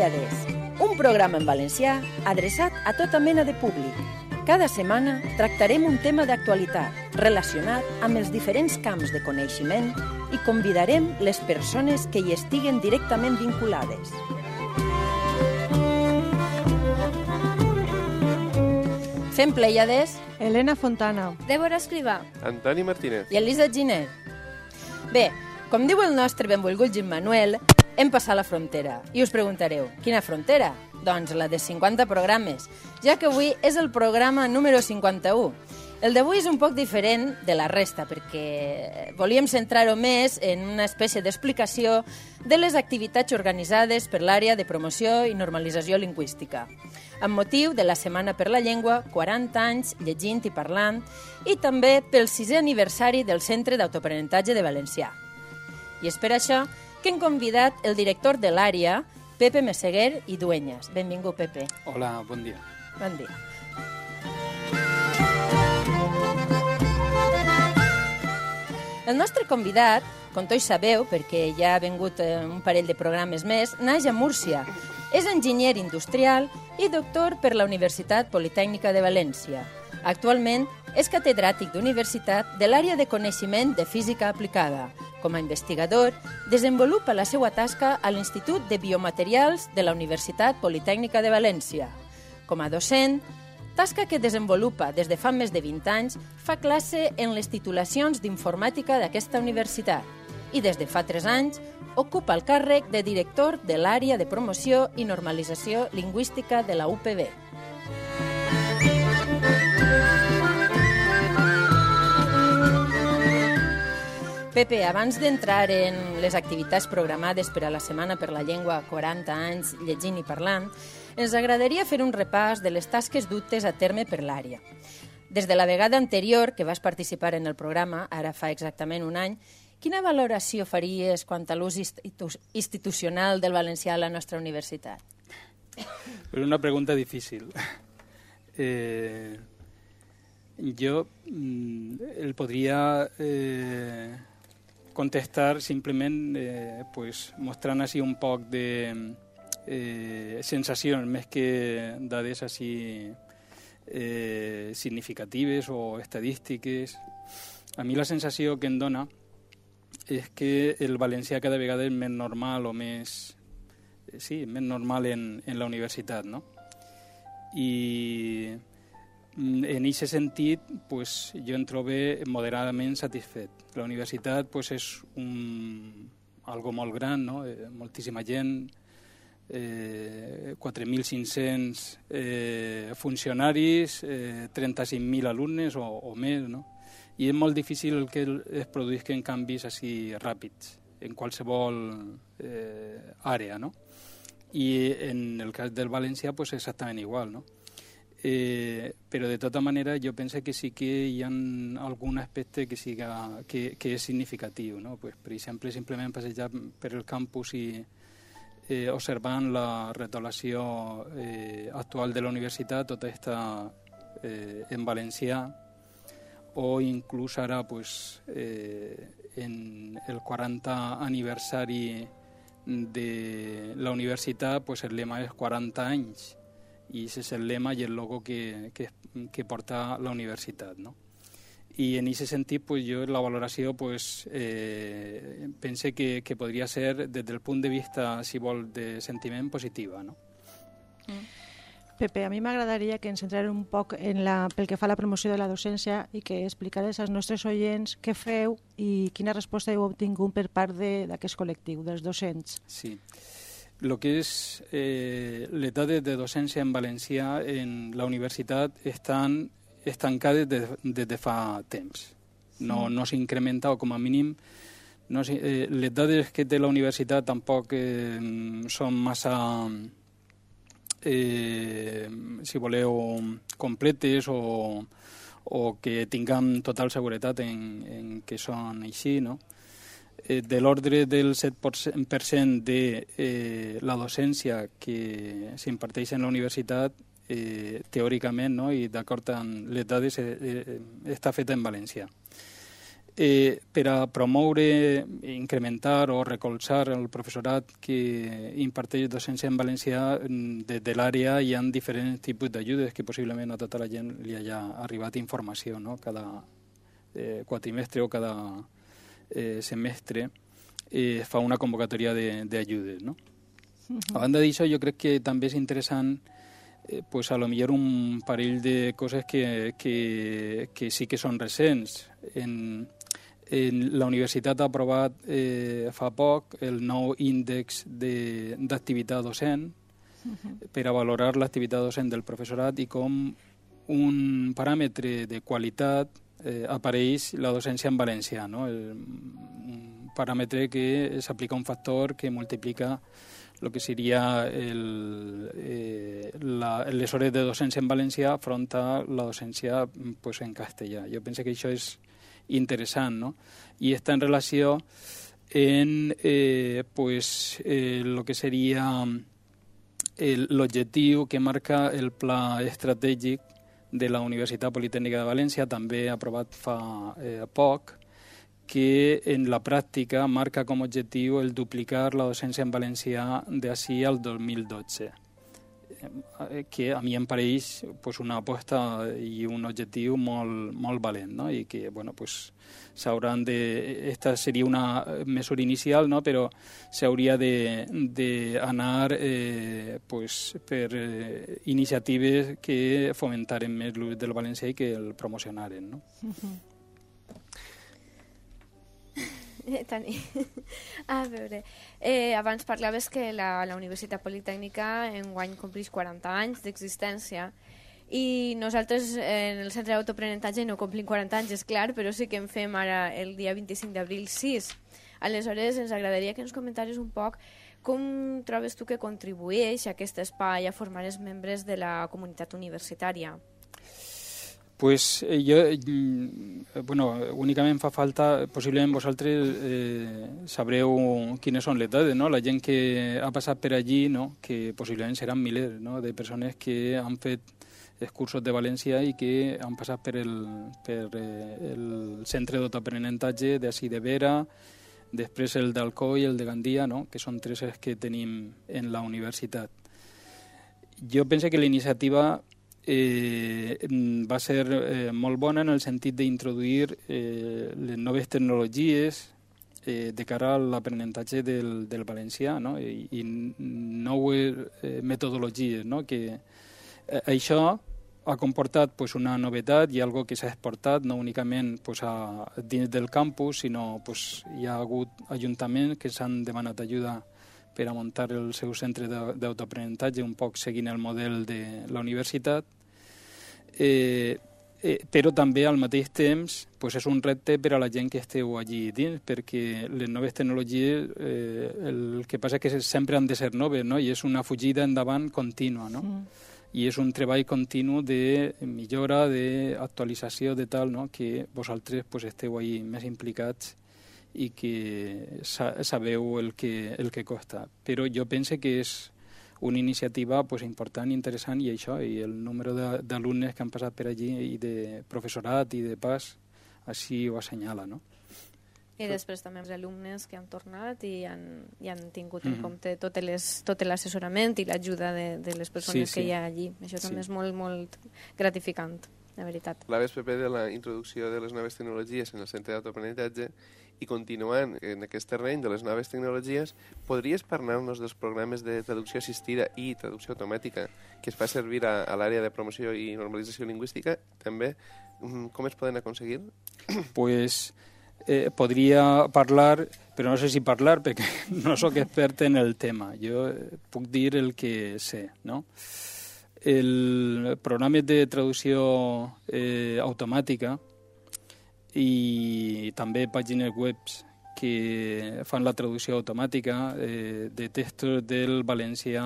Pleiades, un programa en valencià adreçat a tota mena de públic. Cada setmana tractarem un tema d'actualitat relacionat amb els diferents camps de coneixement i convidarem les persones que hi estiguen directament vinculades. Fem Pleiades, Elena Fontana, Débora Escrivà, Antoni Martínez i Elisa Giner. Bé, com diu el nostre benvolgut Jim Manuel, hem passat la frontera. I us preguntareu, quina frontera? Doncs la de 50 programes, ja que avui és el programa número 51. El d'avui és un poc diferent de la resta, perquè volíem centrar-ho més en una espècie d'explicació de les activitats organitzades per l'àrea de promoció i normalització lingüística, amb motiu de la Setmana per la Llengua, 40 anys llegint i parlant, i també pel 6è aniversari del Centre d'Autoaprenentatge de Valencià. I és per això que hem convidat el director de l'àrea, Pepe Meseguer i Dueñas. Benvingut, Pepe. Hola, bon dia. Bon dia. El nostre convidat, com tots sabeu, perquè ja ha vingut un parell de programes més, naix a Múrcia. És enginyer industrial i doctor per la Universitat Politècnica de València. Actualment és catedràtic d'universitat de l'àrea de coneixement de física aplicada. Com a investigador, desenvolupa la seva tasca a l'Institut de Biomaterials de la Universitat Politècnica de València. Com a docent, tasca que desenvolupa des de fa més de 20 anys, fa classe en les titulacions d'informàtica d'aquesta universitat i des de fa 3 anys ocupa el càrrec de director de l'àrea de promoció i normalització lingüística de la UPB. Pepe, abans d'entrar en les activitats programades per a la Setmana per la Llengua 40 anys llegint i parlant, ens agradaria fer un repàs de les tasques dutes a terme per l'àrea. Des de la vegada anterior que vas participar en el programa, ara fa exactament un any, quina valoració faries quant a l'ús institucional del valencià a la nostra universitat? És una pregunta difícil. Jo el podria contestar simplement pues, mostrant així un poc de sensacions més que dades així significatives o estadístiques. A mi la sensació que em dona és que el valencià cada vegada és més normal o més normal en la universitat, no? I en aquest sentit, pues, jo em trobo moderadament satisfet. La universitat pues, és algo molt gran, no? Moltíssima gent, 4.500 funcionaris, 35.000 alumnes o més, no? I és molt difícil que es produïsquen canvis així ràpids en qualsevol àrea, no? I en el cas del valencià pues, exactament igual, no? Però de tota manera jo penso que sí que hi ha algun aspecte que és significatiu, no? Pues, per exemple, simplement passejar per el campus i observant la retolació actual de la universitat, tota aquesta en valencià, o inclús ara pues, en el 40 aniversari de la universitat pues, el lema és 40 anys i ese és el lema i el logo que porta la universitat, no? I en aquest sentit pues, jo la valoració pues, pense que podria ser des del punt de vista, si vol, de sentiment positiva, no? Pepe, a mi m'agradaria que ens centrarem un poc pel que fa a la promoció de la docència i que explicares als nostres oients què feu i quina resposta heu obtingut per part d'aquest col·lectiu, dels docents. Sí. El que és les dades de docència en valencià en la universitat estan estancades des de fa temps. No s'incrementa, o com a mínim les dades que té la universitat tampoc són massa, si voleu, completes o que tinguem total seguretat en que són així, no? De l'ordre del 7% de la docència que s'imparteix en la universitat, teòricament, no? I d'acord amb les dades, està feta en valencià. per a promoure, incrementar o recolzar el professorat que imparteix docència en valencià, des de l'àrea hi ha diferents tipus d'ajudes que possiblement a tota la gent li hagi arribat informació, no? Cada quatrimestre o cada semestre fa una convocatòria d'ajudes, no? A banda d'això, jo crec que també és interessant pues a lo millor un parell de coses que sí que són recents. La universitat ha aprovat fa poc el nou índex d'activitat docent per a valorar l'activitat docent del professorat i com un paràmetre de qualitat apareix la docència en valencià, no? Un paràmetre que s'aplica un factor que multiplica el que seria les hores de docència en valencià front a la docència pues, en castellà. Jo penso que això és interessant, no? I està en relació en el que seria l'objectiu que marca el pla estratègic de la Universitat Politècnica de València, també aprovat fa poc, que en la pràctica marca com a objectiu el duplicar la docència en valencià d'ací al 2012, que a mi em pareix pues, una aposta i un objectiu molt valent, no? I que bueno, pues, s'hauran de... Esta seria una mesura inicial, no? Però s'hauria d'anar pues, per iniciatives que fomentaren més l'ús del valencià i que el promocionaren, no? Tani, a veure, abans parlaves que la Universitat Politècnica enguany compleix 40 anys d'existència i nosaltres en el Centre d'Autoaprenentatge no complim 40 anys, és clar, però sí que en fem ara el dia 25 d'abril 6. Aleshores, ens agradaria que ens comentaris un poc com trobes tu que contribueix a aquest espai a formar els membres de la comunitat universitària. Pues bueno, únicament fa falta, possiblement vosaltres sabreu quines són les dades, no? La gent que ha passat per allí, no? Que possiblement seran milers, no? De persones que han fet els cursos de València i que han passat per el centre d'autoaprenentatge d'ací de Vera, després el d'Alcoi i el de Gandia, no? Que són tres els que tenim en la universitat. Jo penso que la iniciativa va ser molt bona en el sentit d'introduir les noves tecnologies de cara a l'aprenentatge del valencià, no? I noves metodologies, no? Que això ha comportat pues, una novetat i algo que s'ha exportat no únicament pues, dins del campus, sinó pues, hi ha hagut ajuntaments que s'han demanat ajuda per a muntar el seu centre d'autoaprenentatge, un poc seguint el model de la universitat, però també al mateix temps pues, és un repte per a la gent que esteu allí dins, perquè les noves tecnologies el que passa és que sempre han de ser noves, no? I és una fugida endavant contínua, no? I és un treball continu de millora, d'actualització, de tal, no? Que vosaltres pues, esteu allí més implicats i que sabeu el que costa. Però jo penso que és una iniciativa pues, important i interessant i això, i el número d'alumnes que han passat per allí i de professorat i de pas, així ho assenyala, no? I després també els alumnes que han tornat i han tingut en compte tot l'assessorament i l'ajuda de les persones que hi ha allí. Això també és molt, molt gratificant, la veritat. Parlaves, Pepe, de la introducció de les noves tecnologies en el centre d'autoaprenentatge i continuant en aquest terreny de les noves tecnologies, podries parlar-nos dels programes de traducció assistida i traducció automàtica que es fa servir a l'àrea de promoció i normalització lingüística? També, com es poden aconseguir? Pues podria parlar, però no sé si parlar perquè no sóc expert en el tema. Jo puc dir el que sé, no? El programa de traducció automàtica i també pàgines webs que fan la traducció automàtica de textos del valencià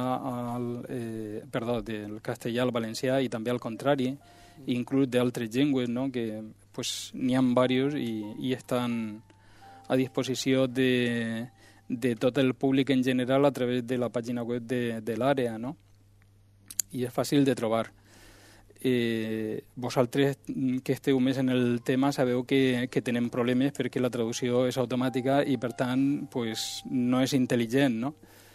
del castellà al valencià i també al contrari, inclús d'altres llengües, no? Que pues, n'hi ha diversos i estan a disposició de tot el públic en general a través de la pàgina web de l'àrea, no? I és fàcil de trobar. vosaltres que esteu més en el tema sabeu que tenem problemes perquè la traducció és automàtica i, per tant, pues, no és intel·ligent, no?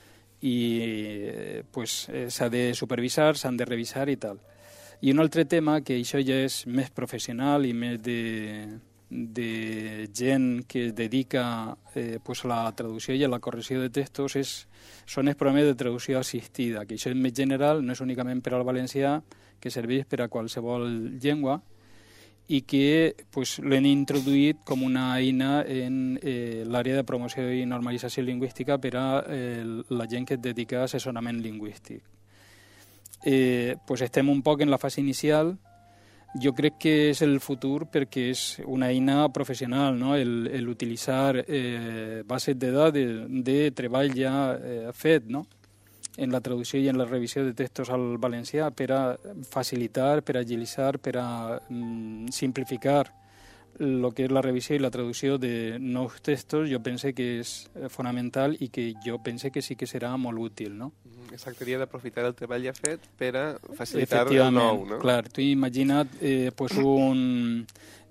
I pues, s'ha de supervisar, s'han de revisar i tal. I un altre tema, que això ja és més professional i més de gent que es dedica pues a la traducció i a la correcció de textos, són els programes de traducció assistida, que això és més general, no és únicament per al valencià, que serveix per a qualsevol llengua i que pues, l'hem introduït com una eina en l'àrea de promoció i normalització lingüística per a la gent que es dedica a assessorament lingüístic. Pues estem un poc en la fase inicial. Jo crec que és el futur perquè és una eina professional, no? El utilitzar bases de dades de treball ja fet, no? En la traducció i en la revisió de textos al valencià per a facilitar, per a agilitzar, per a simplificar el que és la revisió i la traducció de nous textos. Jo penso que és fonamental i que jo penso que sí que serà molt útil, no? Es tractaria d'aprofitar el treball ja fet per a facilitar el nou, no? Clar, tu imagina't pues un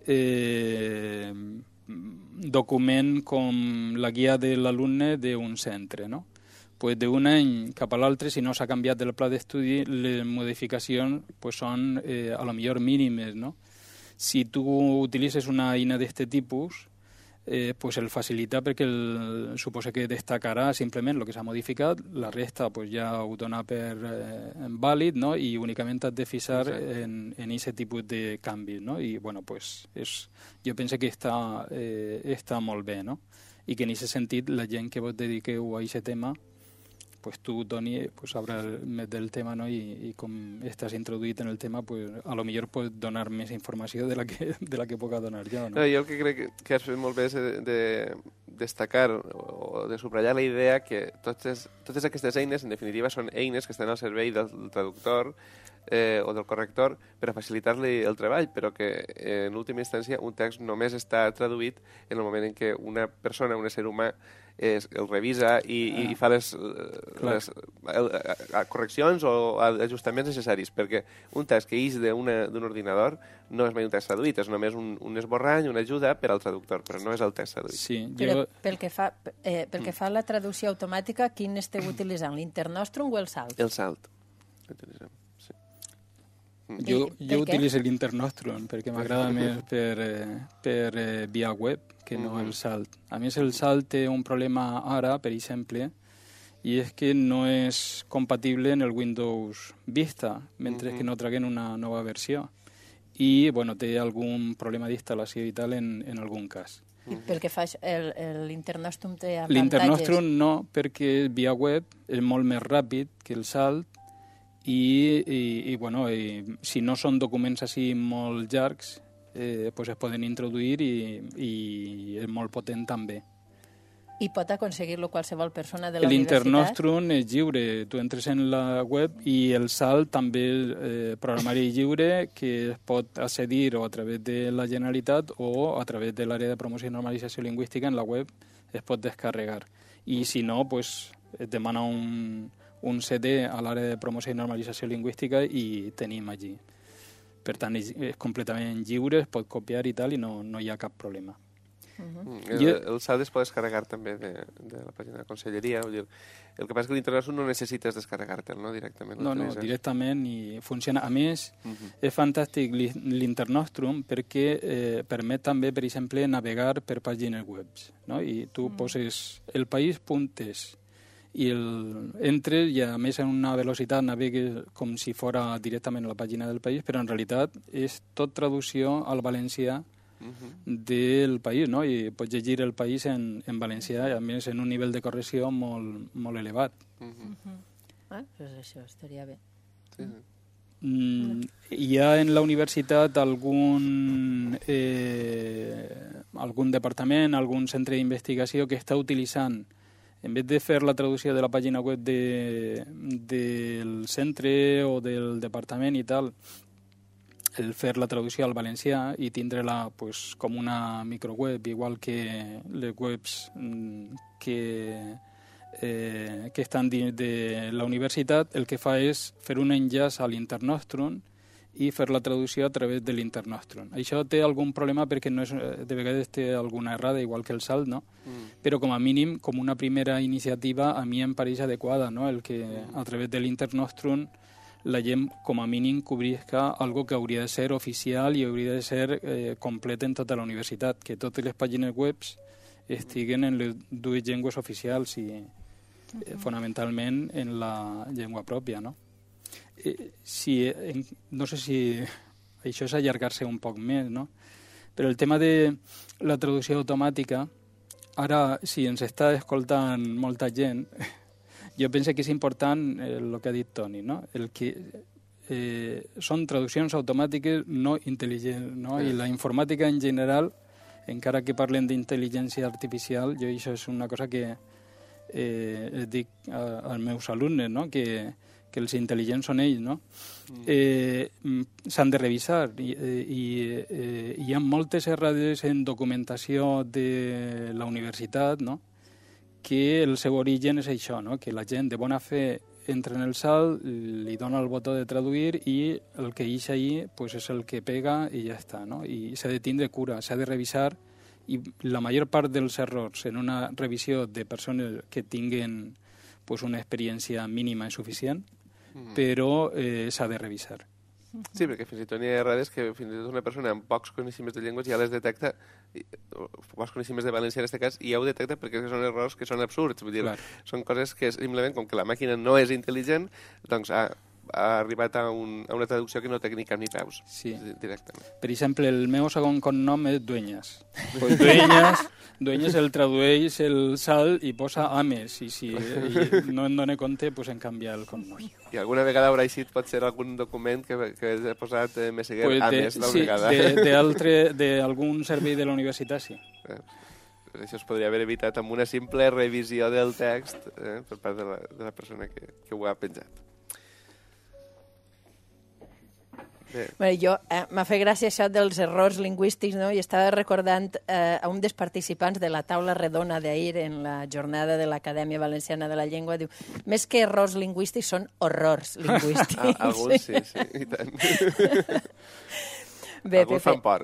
document com la guia de l'alumne d'un centre, no? Pues d'un any cap a l'altre, si no s'ha canviat el pla d'estudi, les modificacions pues són a lo millor mínimes, no? Si tu utilitzes una eina d'aquest tipus, pues el facilita perquè suposa que destacarà simplement el que s'ha modificat, la resta pues ja ho dona per vàlid, no? I únicament has de fixar en aquest tipus de canvis, no? I bueno, pues jo penso que està molt bé, no? I que en aquest sentit la gent que vos dediqueu a aquest tema, pues tu, Toni, pues sabràs més del tema, no? I com estàs introduït en el tema, pues a lo millor pots donar més informació de la que puc donar jo, no? Jo el que crec que has fet molt bé és de destacar o de subratllar la idea que totes aquestes eines, en definitiva, són eines que estan al servei del traductor o del corrector per a facilitar-li el treball, però que en última instància un text només està traduït en el moment en què una persona, un ésser humà, el revisa i fa les correccions o ajustaments necessaris, perquè un text que ix d'un ordinador no és mai un text traduït, és només un esborrany, una ajuda per al traductor, però no és el text traduït. Sí, però pel que fa a la traducció automàtica, quin esteu utilitzant, l'Internostrum o el SALT? El SALT. Sí. Jo utilitzo l'Internostrum perquè m'agrada més per via web que no el SALT. A més, el SALT té un problema ara, per exemple, i és que no és compatible en el Windows Vista, mentre que no traguen una nova versió. I, bueno, té algun problema d'instal·lació i tal en algun cas. I pel que fa l'Internostrum té avantatges? L'Internostrum no, perquè via web és molt més ràpid que el SALT i bueno, si no són documents així molt llargs, pues es poden introduir i és molt potent també. I pot aconseguir-lo qualsevol persona de la universitat? L'Internostrum és lliure. Tu entres en la web i el SALT també és programari lliure que es pot accedir o a través de la Generalitat o a través de l'àrea de promoció i normalització lingüística en la web es pot descarregar. I si no, pues es demana un CD a l'àrea de promoció i normalització lingüística i tenim allí. Per tant, és completament lliure, es pot copiar i tal, i no hi ha cap problema. El SALT es pot descarregar també de la pàgina de la Conselleria. Vull dir, el que passa és que l'Internostrum no necessites descarregar-te'l, no? Directament. No, directament i funciona. A més, és fantàstic l'Internostrum perquè permet també, per exemple, navegar per pàgines web, no? I tu poses el país.es i entres i a més en una velocitat navegues com si fora directament a la pàgina del país, però en realitat és tot traducció al valencià del país, no? I pots llegir el país en valencià i a més en un nivell de correcció molt, molt elevat. Pues això estaria bé. Hi ha en la universitat algun departament, algun centre d'investigació que està utilitzant, en vez de fer la traducció de la pàgina web del centre o del departament i tal, el fer la traducció al valencià i tindre-la pues, com una microweb, igual que les webs que estan dins de la universitat, el que fa és fer un enllaç a l'Internostrum i fer la traducció a través de l'Internostrum. Això té algun problema perquè no és, de vegades té alguna errada, igual que el SALT, no? Però com a mínim, com una primera iniciativa, a mi em pareix adequada, no? El que a través de l'Internostrum la gent, com a mínim, cobrisca algo que hauria de ser oficial i hauria de ser complet en tota la universitat, que totes les pàgines webs estiguen en les dues llengües oficials i fonamentalment en la llengua pròpia, no? No sé si això és allargar-se un poc més, no? Però el tema de la traducció automàtica, ara, si ens està escoltant molta gent, jo penso que és important el que ha dit Toni, no? El que són traduccions automàtiques no intel·ligents, no? I la informàtica en general, encara que parlen d'intel·ligència artificial, jo això és una cosa que dic als meus alumnes, no? Que els intel·ligents són ells, no? S'han de revisar i hi ha moltes errades en documentació de la universitat, no? Que el seu origen és això, no? Que la gent de bona fe entra en el SALT, li dona el botó de traduir i el que ix ahí pues, és el que pega i ja està, no? I s'ha de tindre cura, s'ha de revisar i la major part dels errors en una revisió de persones que tinguen pues, una experiència mínima i suficient, però s'ha de revisar. Sí, perquè fins i tot hi ha errades que fins i tot una persona amb pocs coneixements de llengües ja les detecta, pocs coneixements de valencià en aquest cas, i ja ho detecta perquè són errors que són absurds. Vull dir, són coses que simplement, com que la màquina no és intel·ligent, doncs ha arribat a una traducció que no té ni cap ni peus, directament. Per exemple, el meu segon cognom és Dueñas. Pues Dueñas el tradueix el SALT i posa Ames, i si no en dona compte, pues en canvia el cognom. I alguna vegada haurà eixit potser algun document que ha posat Messeguer Ames d'alguna vegada? D'algun servei de la universitat, sí. Això es podria haver evitat amb una simple revisió del text per part de la persona que ho ha penjat. Bueno, m'ha fet gràcia això dels errors lingüístics, no? I estava recordant a un dels participants de la taula redona d'ahir en la jornada de l'Acadèmia Valenciana de la Llengua, diu, més que errors lingüístics són horrors lingüístics. Alguns sí, i tant. Alguns fan por.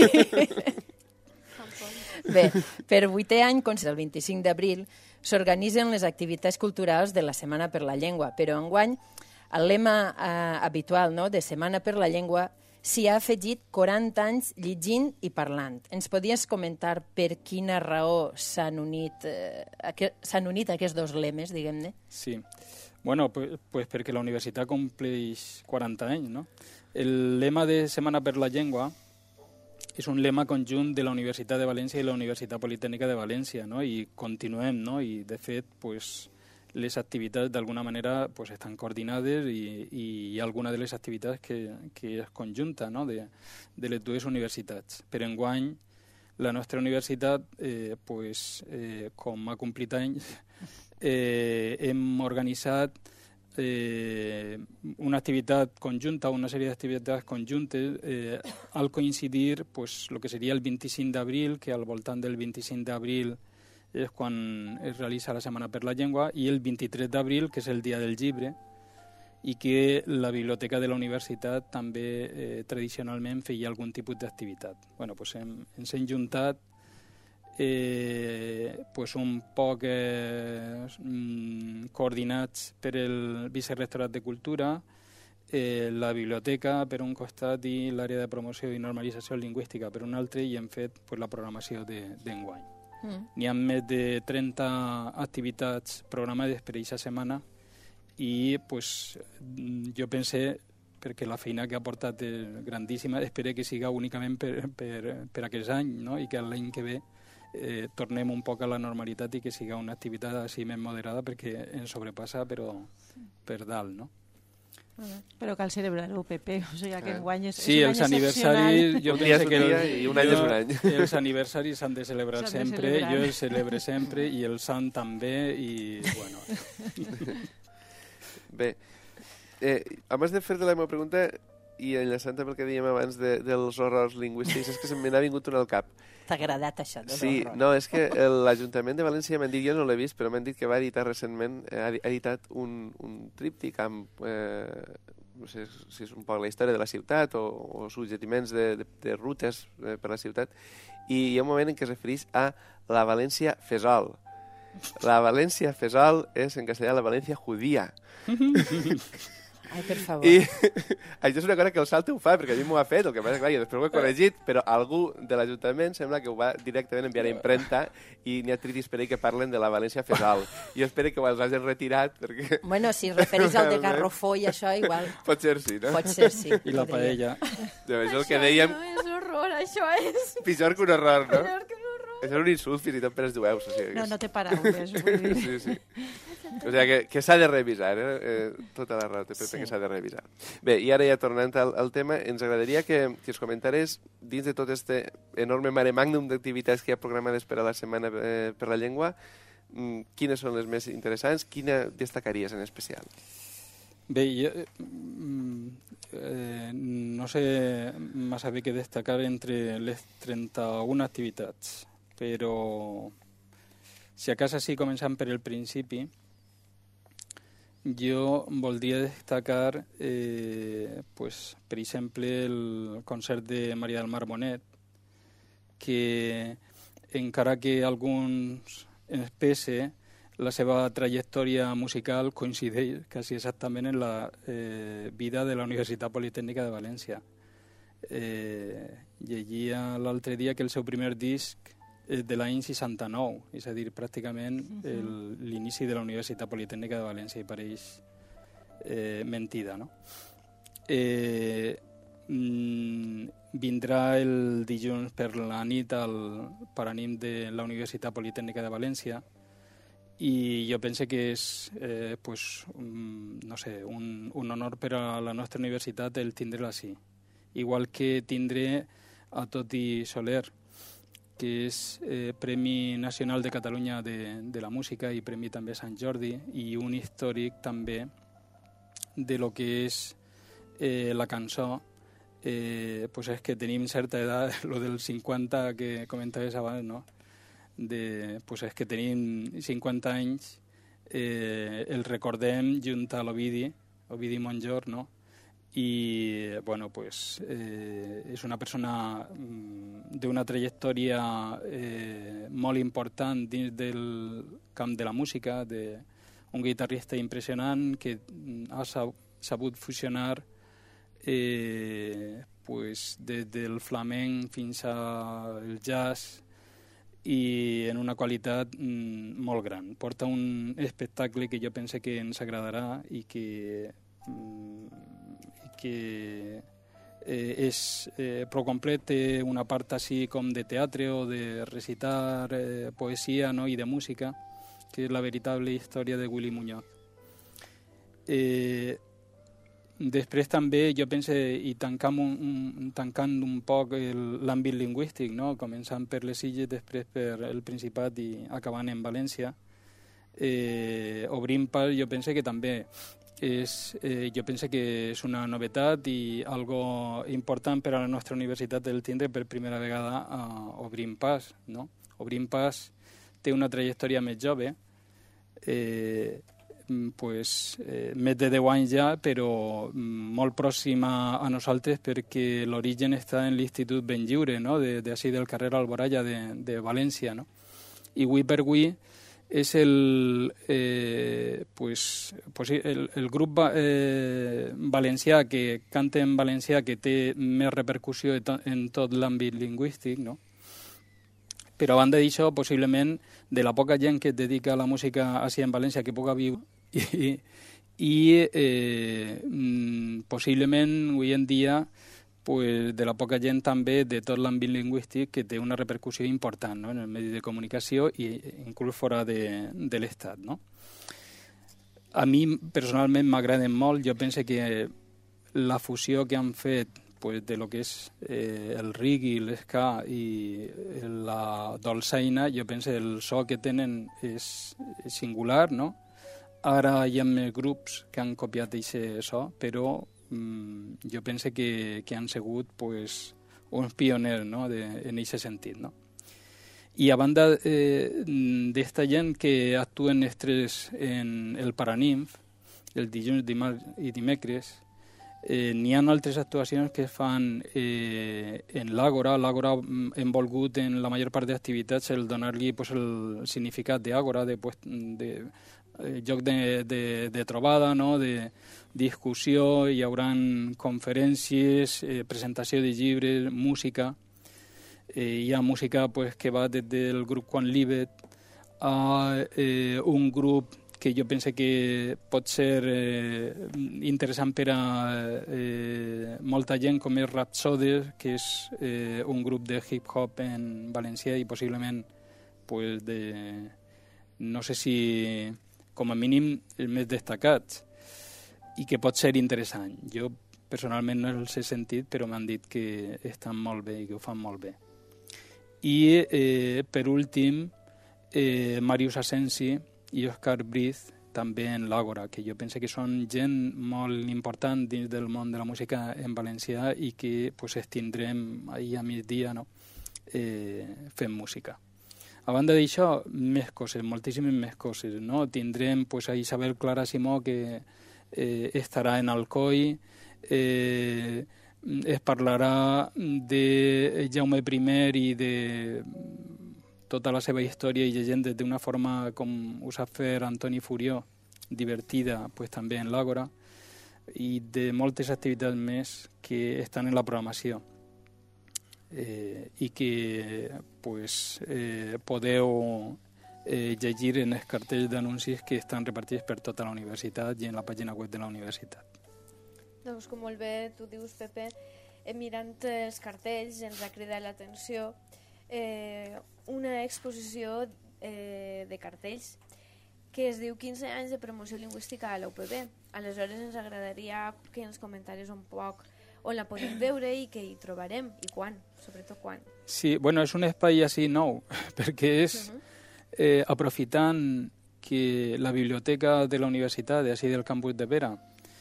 Bé, per 8è any, com el 25 d'abril, s'organitzen les activitats culturals de la Setmana per la Llengua, però enguany el lema habitual, no?, de Setmana per la Llengua s'hi ha afegit 40 anys llegint i parlant. Ens podies comentar per quina raó s'han unit aquests dos lemes, diguem-ne? Sí. Bueno, pues perquè la universitat compleix 40 anys, no? El lema de Setmana per la Llengua és un lema conjunt de la Universitat de València i la Universitat Politècnica de València, no? I continuem, no? I, de fet, pues, les activitats d'alguna manera pues, estan coordinades i hi ha alguna de les activitats que és conjunta, no? de les dues universitats. Per enguany, la nostra universitat, com ha complit anys, hem organitzat una activitat conjunta, una sèrie d'activitats conjuntes al coincidir pues, el que seria el 25 d'abril, que al voltant del 25 d'abril és quan es realitza la Setmana per la Llengua, i el 23 d'abril, que és el Dia del Llibre, i que la biblioteca de la universitat també tradicionalment feia algun tipus d'activitat. Bueno, pues ens hem juntat un poc coordinats per el Vicerrectorat de Cultura, la biblioteca per un costat i l'àrea de promoció i normalització lingüística per un altre, i hem fet la programació d'enguany. N'hi ha més de 30 activitats programades per aquesta setmana i jo pense, perquè la feina que ha portat és grandíssima, espero que siga únicament per aquest any, no? I que l'any que ve tornem un poc a la normalitat i que siga una activitat així més moderada, perquè ens sobrepassa però per dalt, no? Però cal celebrar-ho, Pepe, o sigui que enguany és sí, els aniversaris, jo penso que els aniversaris s'han de celebrar sempre, jo els celebre sempre i el sant també, i bueno. Bé, abans de fer-te la meva pregunta i enllaçant amb el que dèiem abans dels horrors lingüístics, és que se m'ha vingut un al cap. T'ha agradat això dels horrors? Sí, no, és que l'Ajuntament de València m'han dit, jo no l'he vist, però m'han dit que va editar recentment, ha editat un tríptic amb no sé si és un poc la història de la ciutat o suggeriments de rutes per la ciutat, i hi ha un moment en què es refereix a la València Fesol. La València Fesol és en castellà la València judía. Ai, per favor. I això és una cosa que el Salte ho fa, perquè a mi m'ho ha fet, el que passa clar, jo després ho he corregit, però algú de l'Ajuntament sembla que ho va directament enviar a impremta i n'hi ha tritis per ahí que parlen de la València Fesol. Jo espero que els hagin retirat, perquè... Bueno, si referís al de Garrofó i això, igual... Pot ser sí, no? Pot ser sí. I la paella. Això és el que dèiem... No, és horror, això és... Pitjor que un horror, no? Pitjor que un horror. Això és un insult fins i tot per als jueus. O sigui, No té paraules, vull dir. Sí, sí. O sigui, que s'ha de revisar, tota la raó té Pepe, que s'ha de revisar. Bé, i ara ja tornant al tema, ens agradaria que ens comentares, dins de tot este enorme mare magnum d'activitats que hi ha programades per a la Setmana per la Llengua, quines són les més interessants, quina destacaries en especial? Bé, jo no sé massa bé què destacar entre les 31 activitats, però si a casa sí començant per el principi, jo voldria destacar, pues, per exemple, el concert de Maria del Mar Bonet, que encara que alguns ens pese, la seva trajectòria musical coincideix quasi exactament en la vida de la Universitat Politècnica de València. Llegia l'altre dia que el seu primer disc és de l'any 69, és a dir, pràcticament l'inici de la Universitat Politècnica de València, i pareix mentida, no? Vindrà el dilluns per la nit al Paranim de la Universitat Politècnica de València, i jo penso que és pues, no sé, un honor per a la nostra universitat el tindre-la així. Igual que tindré a Toti Soler, que és Premi Nacional de Catalunya de la Música i Premi també Sant Jordi, i un històric també de lo que és la cançó. Pues és que tenim certa edat, lo dels 50 que comentaves abans, no? Pues és que tenim 50 anys, el recordem junt a l'Ovidi Montllor, no? I bueno, pues, és una persona d'una trajectòria molt important dins del camp de la música, un guitarrista impressionant que ha sabut fusionar pues, des del flamenc fins al jazz, i en una qualitat molt gran. Porta un espectacle que jo penso que ens agradarà i que és prou complet, té una part així com de teatre o de recitar poesia, no? I de música, que és la veritable història de Willy Muñoz. Després també jo penso, i tancant un poc l'àmbit lingüístic, no? Començant per les Illes, després per el Principat i acabant en València, obrint pas, jo penso que també és una novetat i algo important per a la nostra universitat el tindre per primera vegada a Obrint Pas, no? Obrint Pas té una trajectòria més jove, pues, més de 10 anys ja, però molt pròxima a nosaltres, perquè l'origen està en l'Institut Benlliure, no? D'ací del carrer Alboraya de València, no? I avui per avui és el grup valencià que canta en valencià, que té més repercussió en tot l'àmbit lingüístic, no? Però a banda d'això, possiblement, de la poca gent que es dedica a la música així en València, que puga viure, i possiblement avui en dia pues, de la poca gent també de tot l'àmbit lingüístic, que té una repercussió important, no? En el medi de comunicació i inclús fora de l'Estat, no? A mi personalment m'agraden molt. Jo penso que la fusió que han fet pues, de lo que és el reggae, l'esca i la dolçaina, jo penso que el so que tenen és singular, no? Ara hi ha més grups que han copiat aquest so, però jo penso que han sigut pues, uns pioners, no? En aquest sentit, no? I a banda d'esta gent que actuen els tres en el Paraninf, el dilluns, dimarts i dimecres, N'hi ha altres actuacions que es fan en l'Àgora. L'Àgora hem volgut en la major part d'activitats el donar-li pues, el significat d'Àgora, de lloc de trobada, no? De discussió, hi haurà conferències, presentació de llibres, música. Hi ha música pues, que va des del grup Quan Livet a un grup que jo penso que pot ser interessant per a molta gent, com és Rhapsody, que és un grup de hip-hop en valencià i possiblement, pues, no sé si com a mínim el més destacat, i que pot ser interessant. Jo personalment no els he sentit, però m'han dit que estan molt bé i que ho fan molt bé. I per últim, Marius Asensi i Òscar Briz, també en l'Àgora, que jo penso que són gent molt important dins del món de la música en valencià i que pues, estindrem ahir a migdia, no? Fent música. A banda d'això, més coses, moltíssimes més coses, no? Tindrem pues, a Isabel Clara Simó, que estarà en Alcoi, es parlarà de Jaume I i de tota la seva història i llegenda d'una forma com ho sap fer Antoni Furió, divertida, pues, també en l'Àgora, i de moltes activitats més que estan en la programació i que pues, podeu llegir en els cartells d'anuncis que estan repartits per tota la universitat i en la pàgina web de la universitat. Doncs com molt bé tu dius, Pepe, mirant els cartells ens ha cridat l'atenció una exposició de cartells que es diu 15 anys de promoció lingüística a la UPB. Aleshores ens agradaria que ens comentaris un poc on la podem veure i què hi trobarem i quan, sobretot quan. Sí, bueno, és un espai així nou, perquè és aprofitant que la biblioteca de la universitat, així del campus de Pera,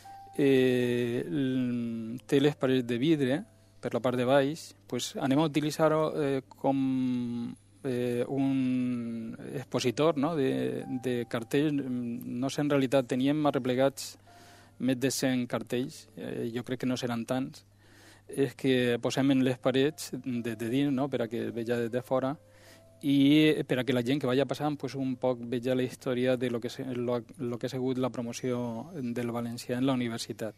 té les parets de vidre per la part de baix, pues anem a utilitzar-ho com un expositor, no? de cartells. No sé, en realitat teníem arreplegats més de 100 cartells, jo crec que no seran tants. És que posem en les parets des de dins, no? Per a que es veja des de fora, i per a que la gent que vaya passant pues, un poc veja la història de lo que ha sigut la promoció del valencià en la universitat.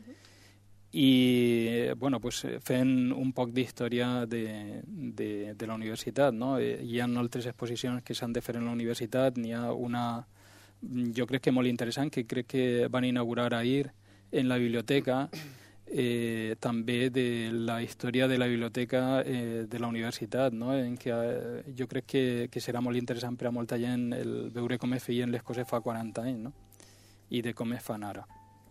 I bueno, pues, fent un poc d'història de la universitat, no? Hi ha altres exposicions que s'han de fer en la universitat. N'hi ha una, jo crec que molt interessant, que crec que van inaugurar ahir en la biblioteca, també de la història de la biblioteca de la universitat, no? En què jo crec que serà molt interessant per a molta gent el veure com es feien les coses fa 40 anys, no? I de com es fan ara.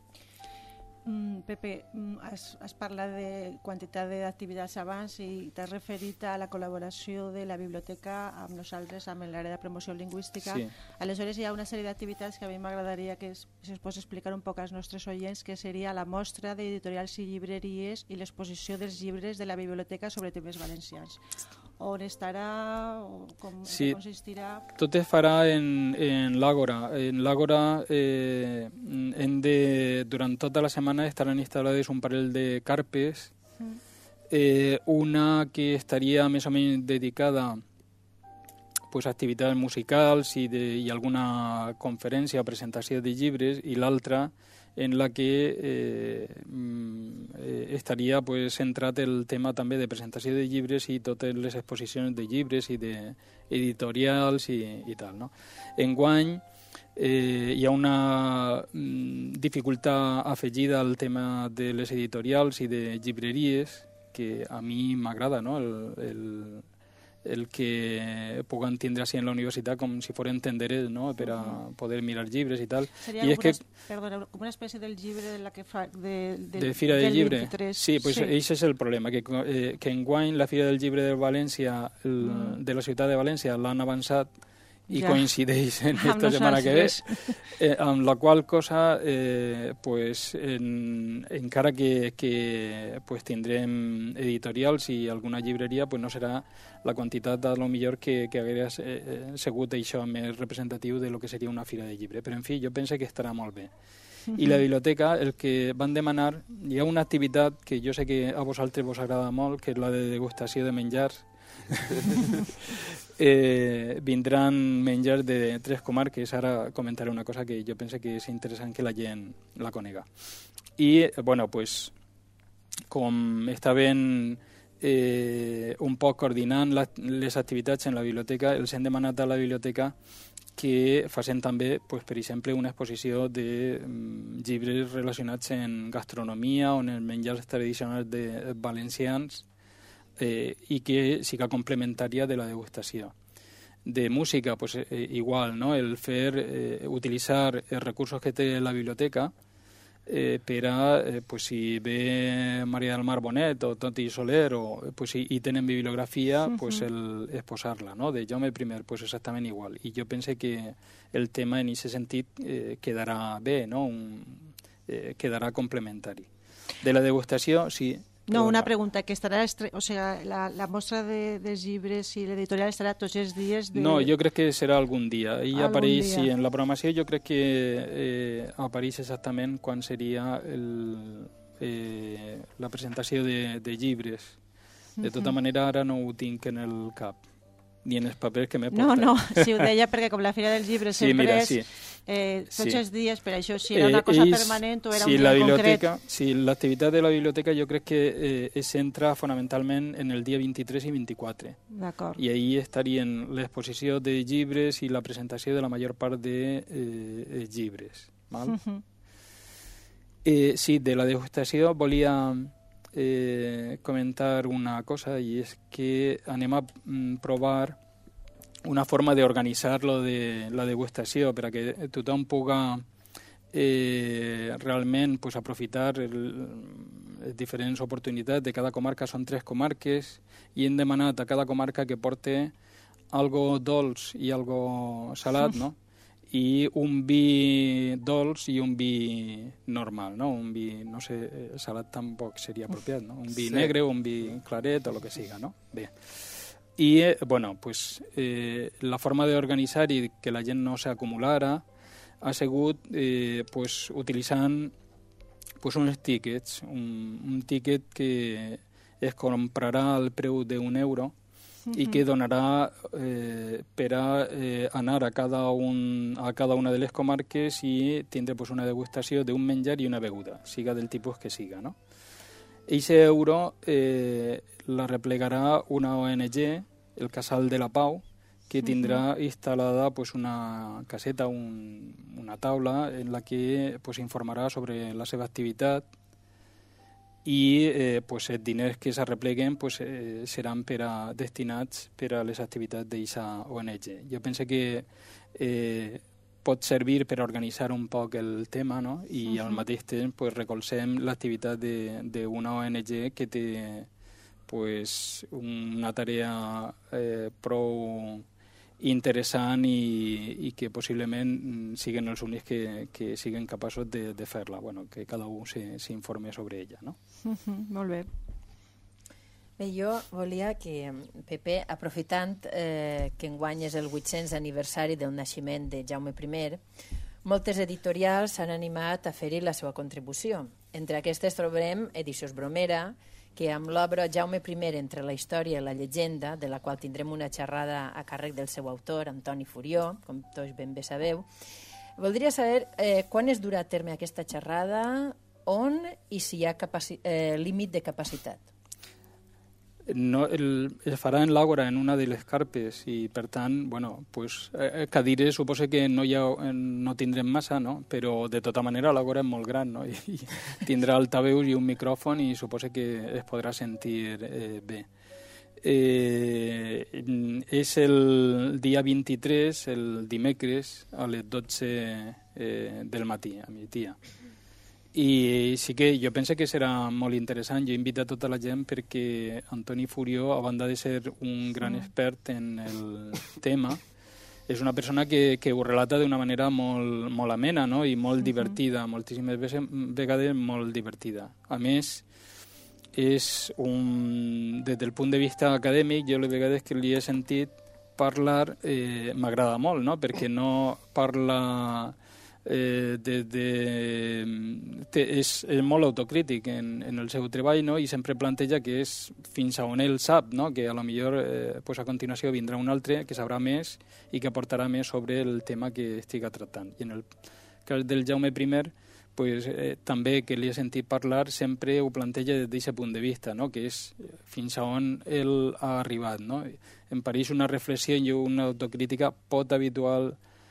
Pepe, has parlat de quantitat d'activitats abans i t'has referit a la col·laboració de la biblioteca amb nosaltres, amb l'àrea de promoció lingüística. Sí. Aleshores hi ha una sèrie d'activitats que a mi m'agradaria que es pots explicar un poc als nostres oients, que seria la mostra d'editorials i llibreries i l'exposició dels llibres de la biblioteca sobre temes valencians. On estarà, com consistirà? Tot es farà en l'Àgora. En l'Àgora durant tota la setmana estaran instal·lades un parell de carpes, una que estaria més o menys dedicada pues, a activitats musicals i alguna conferència o presentació de llibres, i l'altra en la que estaria pues, centrat el tema també de presentació de llibres i totes les exposicions de llibres i d'editorials i tal, no? Enguany hi ha una dificultat afegida al tema de les editorials i de llibreries que a mi m'agrada, no? El que puguen tindre així en la universitat com si foren tenderes, no? Per a poder mirar llibres i tal. Seria com una espècie del llibre de la que fa de Fira del Llibre. 23. Sí, pues això és el problema, que enguany la Fira del Llibre de València, de la ciutat de València, l'han avançat i coincideix en aquesta setmana que ve, amb la qual cosa pues, encara que pues, tindrem editorials i alguna llibreria, pues, no serà la quantitat a lo millor que hauria sigut això més representatiu de lo que seria una fira de llibre, però en fi, jo penso que estarà molt bé. I la biblioteca, el que van demanar, hi ha una activitat que jo sé que a vosaltres vos agrada molt, que és la de degustació de menjars. Vindran menjars de 3 comarques. Ara comentaré una cosa que jo penso que és interessant que la gent la conega. I, bueno, pues, com estaven un poc coordinant les activitats en la biblioteca, els hem demanat a la biblioteca que facin també, pues, per exemple, una exposició de llibres relacionats en gastronomia o en els menjars tradicionals valencians, i que siga complementària de la degustació. De música, pues igual, ¿no? El utilitzar els recursos que té la biblioteca per a, pues, si ve Maria del Mar Bonet o Toti Soler, o, pues, i tenen bibliografia, pues, el exposar-la, no? De Jaume I, pues exactament igual. I jo penso que el tema en aquest sentit quedarà bé, no? Quedarà complementari. De la degustació, sí. No, una pregunta, que estarà, o sigui, la mostra dels llibres i l'editorial estarà tots els dies? No, jo crec que serà algun dia. I apareix, sí, en la programació jo crec que apareix exactament quan seria la presentació de llibres. De tota manera, ara no ho tinc en el cap, ni en els papers que m'he portat. No, sí, ho deia perquè com la Fira dels Llibres sempre és tots els dies, per això si era una cosa permanent o era un dia concret. Sí, l'activitat de la biblioteca jo crec que es centra fonamentalment en el dia 23 i 24. D'acord. I ahir estarien l'exposició de llibres i la presentació de la major part de llibres. Val? Sí, de la degustació volia comentar una cosa, i és que anem a provar una forma d'organitzar lo de la degustació per a que tothom puga realment, pues, aprofitar les diferents oportunitats de cada comarca. Són 3 comarques i hem demanat a cada comarca que porte algo dolç i algo salat, no? I un vi dolç i un vi normal, no? Un vi, no sé, salat tampoc seria apropiat, no? Un vi negre o un vi claret o el que siga, no? Bé. I, bueno, pues, la forma d'organitzar i que la gent no s'acumulara ha sigut pues, utilitzant pues, uns tíquets. Un tíquet que es comprarà al preu d'€1 i que donarà per a anar a cada una de les comarques i tindre, pues, una degustació d'un menjar i una beguda, siga del tipus que siga, no? Eixe euro la replegarà una ONG, el Casal de la Pau, que tindrà instal·lada, pues, una caseta, una taula en la que, pues, informarà sobre la seva activitat i pues, els diners que s'arrepleguen, pues, seran destinats per a les activitats d'aquesta ONG. Jo penso que pot servir per organitzar un poc el tema, no? I al mateix temps, pues, recolzem l'activitat d'una ONG que té, pues, una tarea prou interessant i que possiblement siguin els únics que siguin capaços de fer-la, bueno, que cada un s'informi sobre ella, no? Molt bé. Bé, jo volia que, Pepe, aprofitant que enguany és el 800 aniversari del naixement de Jaume I, moltes editorials s'han animat a fer-hi la seva contribució. Entre aquestes trobarem Edicions Bromera, que amb l'obra Jaume I entre la història i la llegenda, de la qual tindrem una xerrada a càrrec del seu autor, Antoni Furió, com tots ben bé sabeu. Voldria saber quan es durà a terme aquesta xerrada, on i si hi ha límit de capacitat. No, es farà en l'Àgora, en una de les carpes, i per tant, bueno, pues, cadires suposo que no tindrem massa, no? Però de tota manera l'Àgora és molt gran, no? I tindrà altaveus i un micròfon i suposo que es podrà sentir bé. És el dia 23, el dimecres, a les 12 del matí, a migdia. I sí que jo penso que serà molt interessant. Jo invito a tota la gent perquè Antoni Furió, a banda de ser un gran expert en el tema, és una persona que ho relata d'una manera molt amena, no? I molt divertida, moltíssimes vegades molt divertida. A més, és des del punt de vista acadèmic, jo les vegades que li he sentit parlar m'agrada molt, no? Perquè no parla és molt autocrític en el seu treball, no? I sempre planteja que és fins a on ell sap, no? Que a lo millor pues a continuació vindrà un altre que sabrà més i que aportarà més sobre el tema que estiga tractant. I en el cas del Jaume I, pues, també que li he sentit parlar sempre ho planteja des d'aquest punt de vista, no? Que és fins a on ell ha arribat, no? Em pareix una reflexió i una autocrítica poc habitual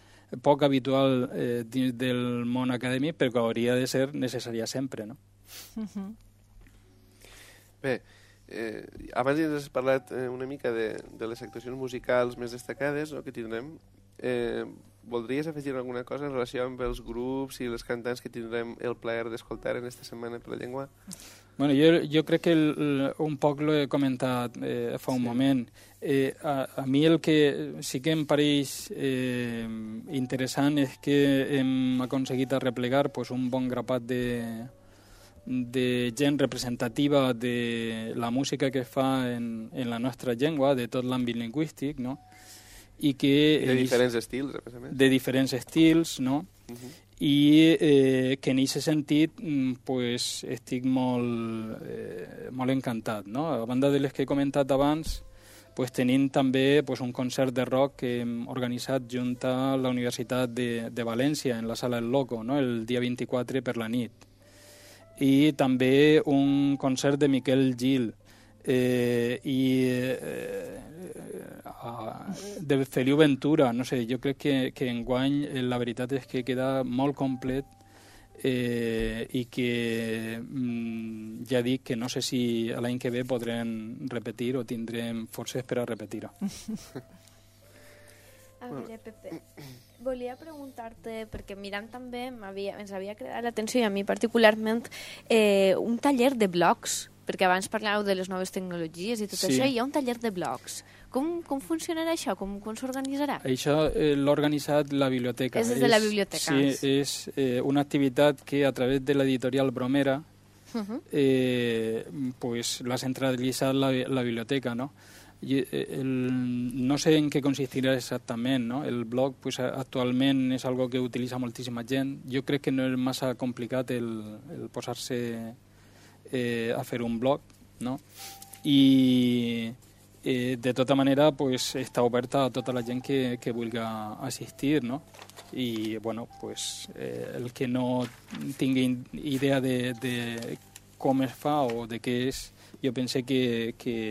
dins del món acadèmic, però que hauria de ser necessària sempre, no? Bé, abans ja has parlat una mica de les actuacions musicals més destacades, no?, que tindrem. Voldries afegir alguna cosa en relació amb els grups i les cantants que tindrem el plaer d'escoltar en esta setmana per la llengua? Bueno, jo crec que un poc l'he comentat fa un moment. A mi el que sí que em pareix interessant és que hem aconseguit arreplegar pues, un bon grapat de gent representativa de la música que es fa en la nostra llengua, de tot l'àmbit lingüístic, no? I de diferents estils, a més. De diferents estils, no? I que en aquest sentit pues, estic molt encantat, no? A banda de les que he comentat abans, pues, tenim també pues, un concert de rock que hem organitzat junt a la Universitat de València, en la Sala El Loco, no? El dia 24 per la nit. I també un concert de Miquel Gil, de Feliu Ventura, no sé, jo crec que enguany la veritat és que queda molt complet i que ja dic que no sé si l'any que ve podrem repetir o tindrem forces per a repetir-ho. A veure, Pepe, volia preguntar-te, perquè mirant també ens havia cridat l'atenció, i a mi particularment, un taller de blogs, perquè abans parlàveu de les noves tecnologies i tot això, i hi ha un taller de blogs. Com funcionarà això? Com s'organitzarà? Això l'ha organitzat la biblioteca. És des de la biblioteca. Sí, és una activitat que a través de l'editorial Bromera pues, l'ha centralitzat la biblioteca, no? No sé en què consistirà exactament, no? El blog pues, actualment és algo que utilitza moltíssima gent. Jo crec que no és massa complicat el posar-se a fer un blog, no? I de tota manera pues, està oberta a tota la gent que vulgui assistir, no? I bueno, pues, el que no tingui idea de com es fa o de què és, jo penso que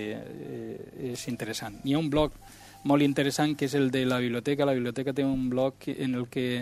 és interessant. Hi ha un blog molt interessant que és el de la biblioteca. La biblioteca té un blog en el que,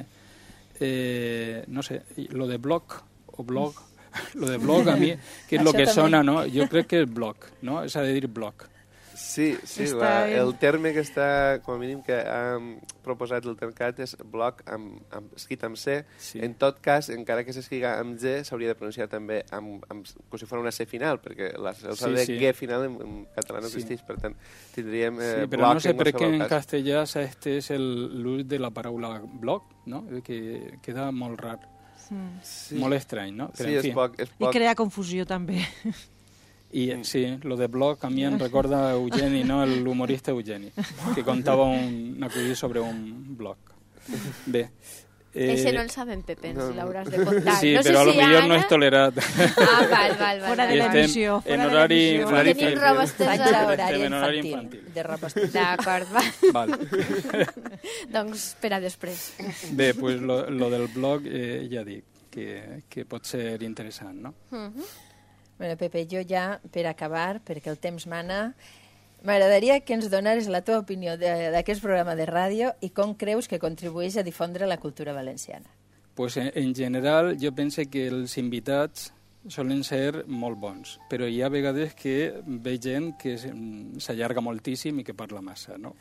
no sé, lo de blog o blog, lo de blog a mi, que és el que sona, no? Jo crec que és blog, no? S'ha de dir blog. Sí, el terme que està, com a mínim, que ha proposat el Tercat és blog escrit amb C. Sí. En tot cas, encara que s'escriga amb G, s'hauria de pronunciar també com si fos una C final, perquè el so de G final en català no existeix, per tant, tindríem sí, però no sé per què en castellà s'ha estès l'ús de la paraula blog, no? Que queda molt rar. Sí. Molt estrany, no? Però, sí, és poc. I crea confusió també. I sí, lo de blog a mi em recorda Eugeni, no? L'humorista Eugeni, que contava un acudit sobre un blog. Bé. Ese no el saben, Pepe, ens l'hauràs de contar. Sí, no sé però a lo millor Anna... no és tolerat. Val. Fora de l'emissió. En horari infantil. Faig l'horari infantil. De roba estesa. D'acord, va. Val. Doncs per a després. Bé, pues lo del blog ja dic que pot ser interessant, no? Bueno, Pepe, jo ja, per acabar, perquè el temps mana, m'agradaria que ens donares la teva opinió d'aquest programa de ràdio i com creus que contribueix a difondre la cultura valenciana. Pues en general jo penso que els invitats solen ser molt bons, però hi ha vegades que ve gent que s'allarga moltíssim i que parla massa, no?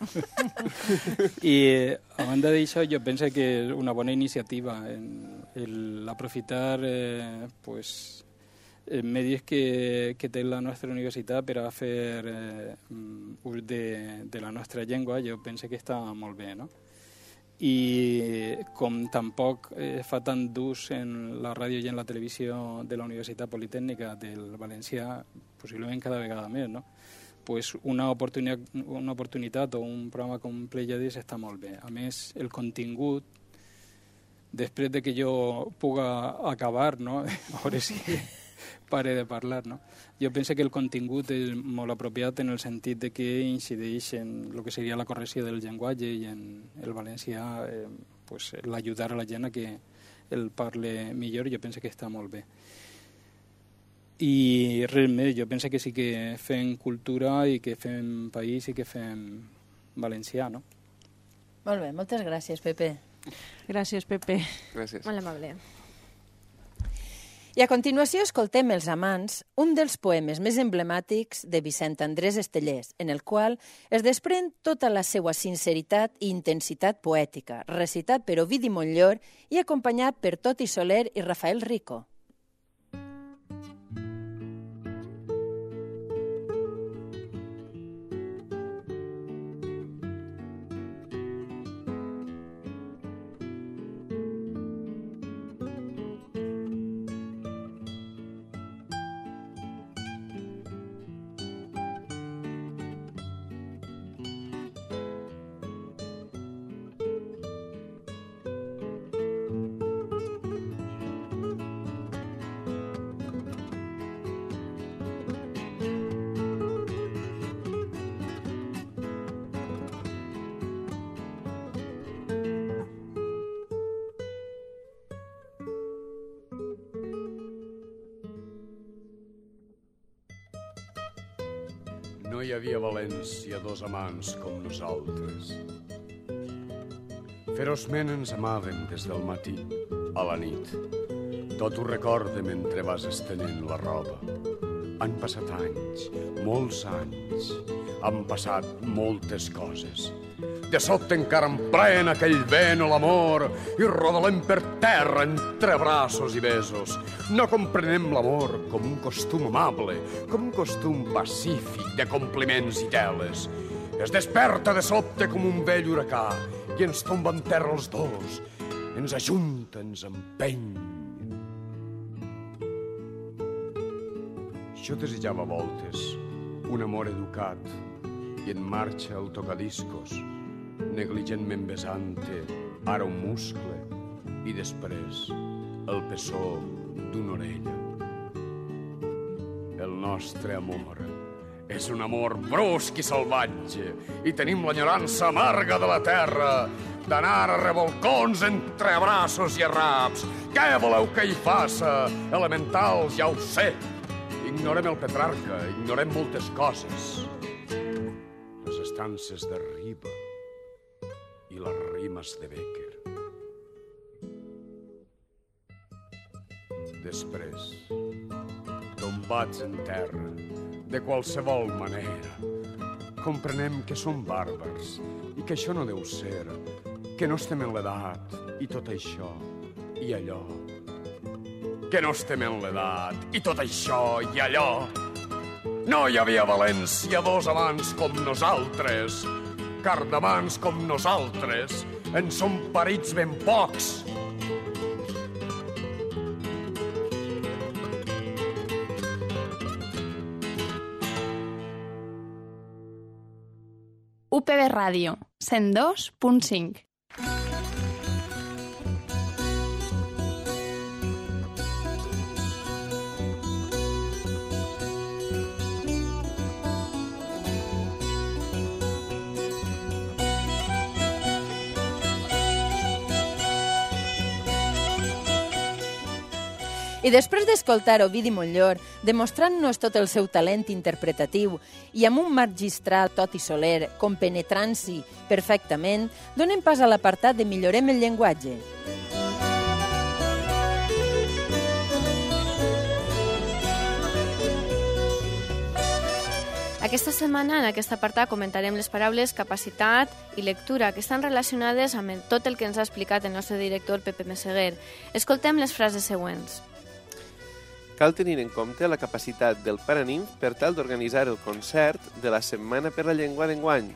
I a banda d'això jo penso que és una bona iniciativa l'aprofitar pues, medis que té la nostra universitat per a fer ús de la nostra llengua, jo penso que està molt bé, no? I com tampoc fa tant d'ús en la ràdio i en la televisió de la Universitat Politècnica del Valencià, possiblement cada vegada més, no? Pues una oportunitat o un programa com Pleiades està molt bé. A més, el contingut després de que jo puga acabar, no? Ara sí pare de parlar, no? Jo penso que el contingut és molt apropiat en el sentit de que incideix en el que seria la correcció del llenguatge i en el valencià, pues, l'ajudar a la gent a que el parle millor, jo penso que està molt bé. I res més, jo penso que sí que fem cultura i que fem país i que fem valencià, no? Molt bé, moltes gràcies, Pepe. Gràcies, Pepe. Gràcies. Molt amable. I a continuació escoltem Els amants, un dels poemes més emblemàtics de Vicent Andrés Estellés, en el qual es desprèn tota la seva sinceritat i intensitat poètica, recitat per Ovidi Montllor i acompanyat per Toti Soler i Rafael Rico. No hi havia a València dos amants com nosaltres. Ferozment ens amàvem des del matí a la nit. Tot ho recorde mentre vas estenent la roba. Han passat anys, molts anys. Han passat moltes coses. De sobte encara em pren aquell vent o l'amor i rodolem per terra entre braços i besos. No comprenem l'amor com un costum amable, com un costum pacífic de compliments i teles. Es desperta de sobte com un vell huracà i ens tomba en terra els dos. Ens ajunta, ens empeny. Jo desitjava a voltes un amor educat i en marxa el tocadiscos, negligentment besant-te, ara un muscle i després el pessó d'una orella. El nostre amor és un amor brusc i salvatge i tenim l'enyorança amarga de la terra d'anar a revolcons entre braços i arraps. Què voleu que hi faça? Elementals, ja ho sé. Ignorem el Petrarca, ignorem moltes coses. Les estances de Riba i les rimes de Bécquer. Després, tombats en terra, de qualsevol manera, comprenem que som bàrbars i que això no deu ser, que no estem en l'edat i tot això i allò. Que no estem en l'edat i tot això i allò. No hi havia a València dos amants com nosaltres, car d'amants com nosaltres en som parits ben pocs. UPB Ràdio, 102.5. I després d'escoltar Ovidi Montllor, demostrant-nos tot el seu talent interpretatiu i amb un magistral Toti Soler compenetrant-s'hi perfectament, donem pas a l'apartat de Millorem el llenguatge. Aquesta setmana, en aquest apartat, comentarem les paraules capacitat i lectura, que estan relacionades amb tot el que ens ha explicat el nostre director Pepe Meseguer. Escoltem les frases següents. Cal tenir en compte la capacitat del Paraninf per tal d'organitzar el concert de la Setmana per la Llengua d'enguany.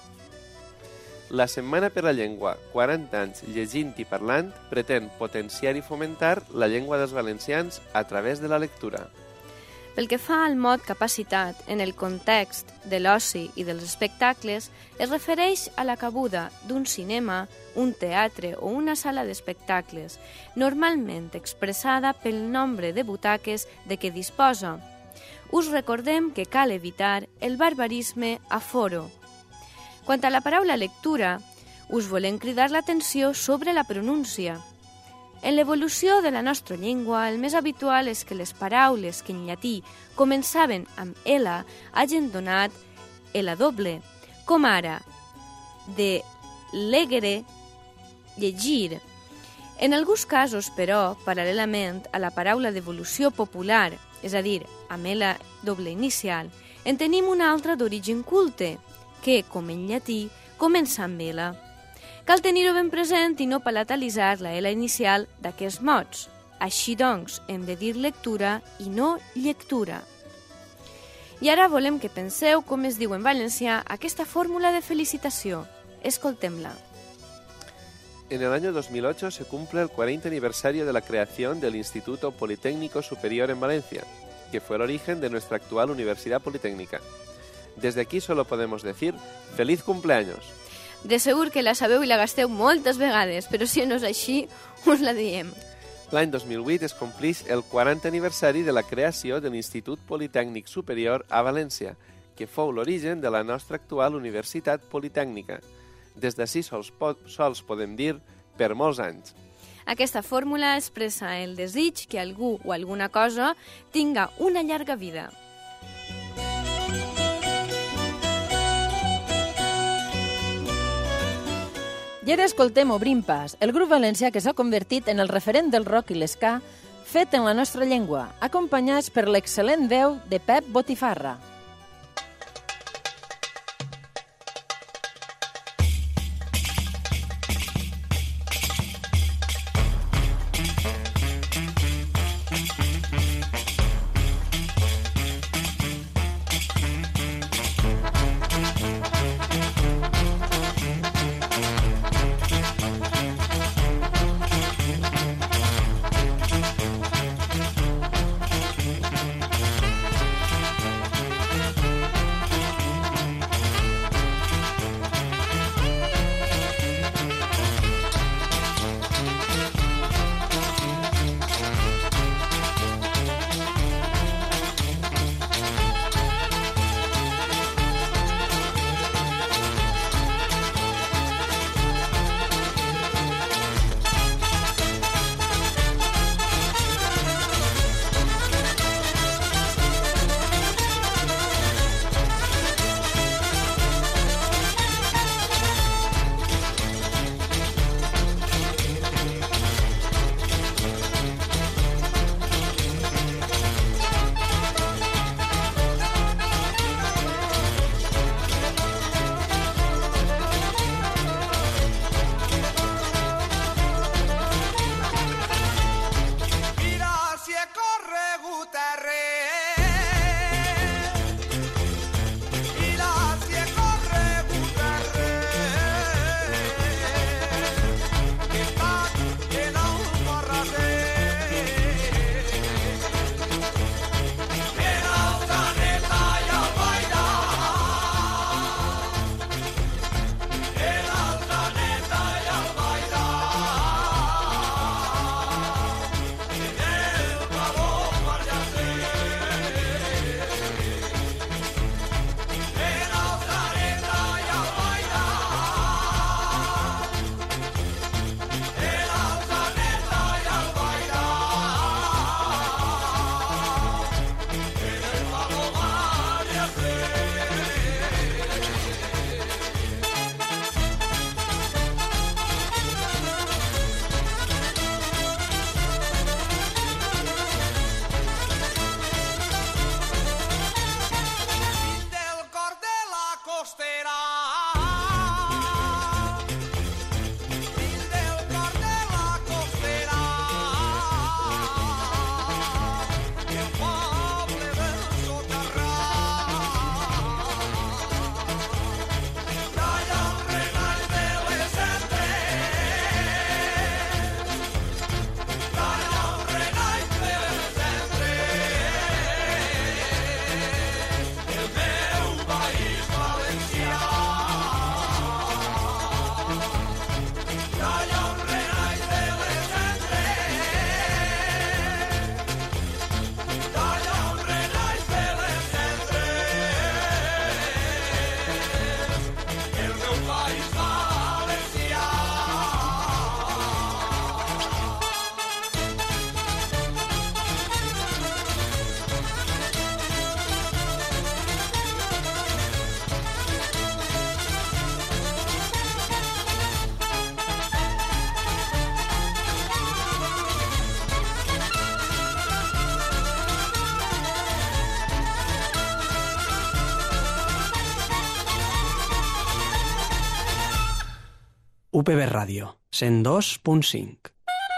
La Setmana per la Llengua, 40 anys llegint i parlant, pretén potenciar i fomentar la llengua dels valencians a través de la lectura. Pel que fa al mot capacitat en el context de l'oci i dels espectacles, es refereix a la cabuda d'un cinema, un teatre o una sala d'espectacles, normalment expressada pel nombre de butaques de què disposa. Us recordem que cal evitar el barbarisme aforo. Quant a la paraula lectura, us volem cridar l'atenció sobre la pronúncia. En l'evolució de la nostra llengua, el més habitual és que les paraules que en llatí començaven amb L hagin donat L doble, com ara de legere, llegir. En alguns casos, però, paral·lelament a la paraula d'evolució popular, és a dir, amb L doble inicial, en tenim una altra d'origen culte, que, com en llatí, comença amb L. Cal tenir-ho ben present i no palatalitzar la L inicial d'aquests mots. Així doncs, hem de dir lectura i no lectura. I ara volem que penseu com es diu en valencià aquesta fórmula de felicitació. Escoltem-la. En el año 2008 se cumple el 40 aniversario de la creación del Instituto Politécnico Superior en Valencia, que fue el origen de nuestra actual Universidad Politécnica. Desde aquí solo podemos decir ¡feliz cumpleaños! De segur que la sabeu i la gasteu moltes vegades, però si no és així, us la diem. L'any 2008 es compleix el 40 aniversari de la creació de l'Institut Politécnic Superior a València, que fou l'origen de la nostra actual Universitat Politècnica. Des d'ací sols podem dir per molts anys. Aquesta fórmula expressa el desig que algú o alguna cosa tinga una llarga vida. I ara escoltem Obrim Pas, el grup valencià que s'ha convertit en el referent del rock i l'esca fet en la nostra llengua, acompanyats per l'excel·lent veu de Pep Botifarra. UPB Ràdio, 102.5.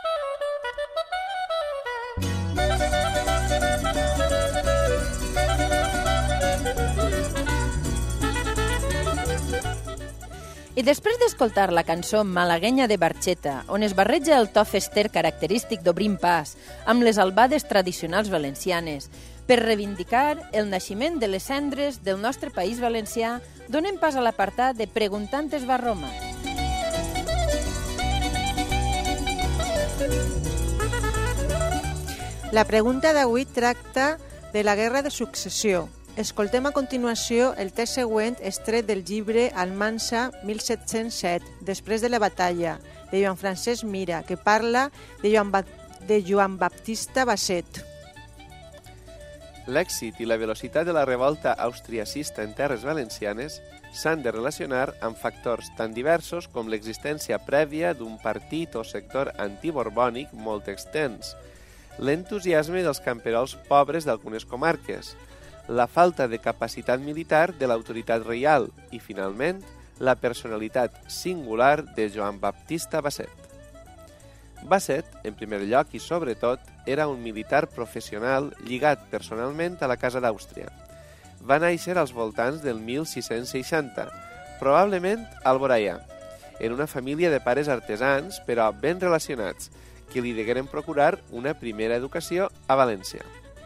I després d'escoltar la cançó malaguenya de Barxeta, on es barreja el to fester característic d'Obrim Pas amb les albades tradicionals valencianes, per reivindicar el naixement de les cendres del nostre país valencià, donem pas a l'apartat de Preguntantes va Roma. La pregunta d'avui tracta de la Guerra de Successió. Escoltem a continuació el text següent extret del llibre Almansa 1707, Després de la batalla, de Joan Francesc Mira, que parla de Joan Baptista Basset. L'èxit i la velocitat de la revolta austriacista en terres valencianes s'han de relacionar amb factors tan diversos com l'existència prèvia d'un partit o sector antiborbònic molt extens, l'entusiasme dels camperols pobres d'algunes comarques, la falta de capacitat militar de l'autoritat reial i, finalment, la personalitat singular de Joan Baptista Basset. Basset, en primer lloc i sobretot, era un militar professional lligat personalment a la Casa d'Àustria. Va néixer als voltants del 1660, probablement a Alboraia, en una família de pares artesans, però ben relacionats, que li degueren procurar una primera educació a València.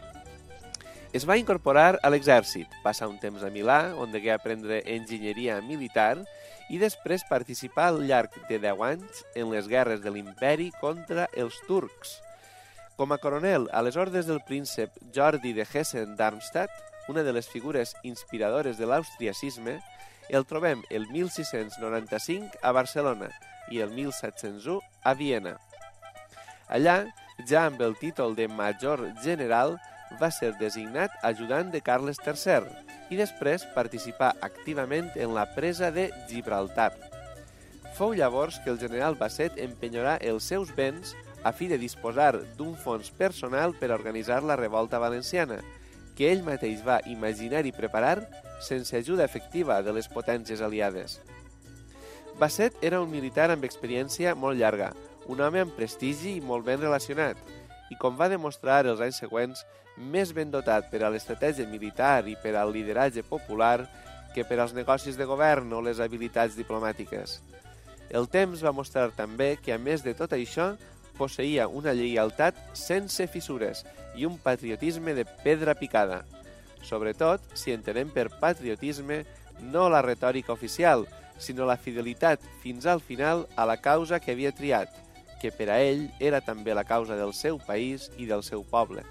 Es va incorporar a l'exèrcit, passa un temps a Milà, on degué aprendre enginyeria militar, i després participar al llarg de 10 anys en les guerres de l'imperi contra els turcs. Com a coronel a les ordres del príncep Jordi de Hessen-Darmstadt, una de les figures inspiradores de l'austriacisme, el trobem el 1695 a Barcelona i el 1701 a Viena. Allà, ja amb el títol de major general, va ser designat ajudant de Carles III i després participar activament en la presa de Gibraltar. Fou llavors que el general Basset empenyorà els seus béns a fi de disposar d'un fons personal per organitzar la revolta valenciana, que ell mateix va imaginar i preparar sense ajuda efectiva de les potències aliades. Basset era un militar amb experiència molt llarga, un home amb prestigi i molt ben relacionat, i com va demostrar els anys següents, més ben dotat per a l'estratègia militar i per al lideratge popular que per als negocis de govern o les habilitats diplomàtiques. El temps va mostrar també que, a més de tot això, posseïa una lleialtat sense fissures i un patriotisme de pedra picada. Sobretot, si entenem per patriotisme no la retòrica oficial, sinó la fidelitat fins al final a la causa que havia triat, que per a ell era també la causa del seu país i del seu poble.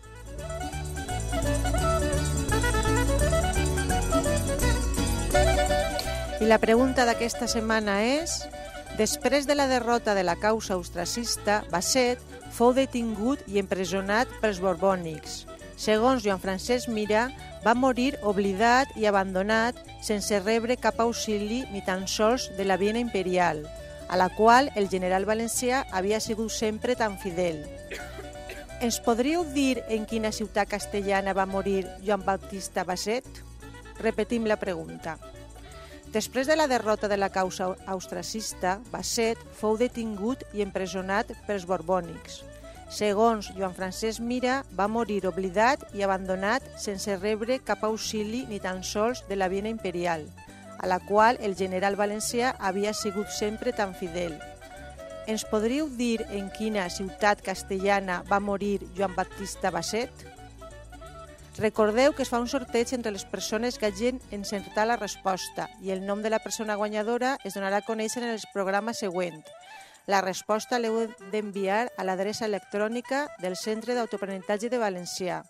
I la pregunta d'aquesta setmana és: després de la derrota de la causa austracista, Basset fou detingut i empresonat pels borbònics. Segons Joan Francesc Mira, va morir oblidat i abandonat sense rebre cap auxili ni tan sols de la Viena imperial, a la qual el general valencià havia sigut sempre tan fidel. Ens podríeu dir en quina ciutat castellana va morir Joan Baptista Basset? Repetim la pregunta. Després de la derrota de la causa austracista, Basset fou detingut i empresonat pels borbònics. Segons Joan Francesc Mira, va morir oblidat i abandonat sense rebre cap auxili ni tan sols de la Viena imperial, a la qual el general valencià havia sigut sempre tan fidel. Ens podríeu dir en quina ciutat castellana va morir Joan Baptista Basset? Recordeu que es fa un sorteig entre les persones que hagin encertat la resposta i el nom de la persona guanyadora es donarà a conèixer en el programa següent. La resposta l'heu d'enviar a l'adreça electrònica del Centre d'Autoaprenentatge de Valencià,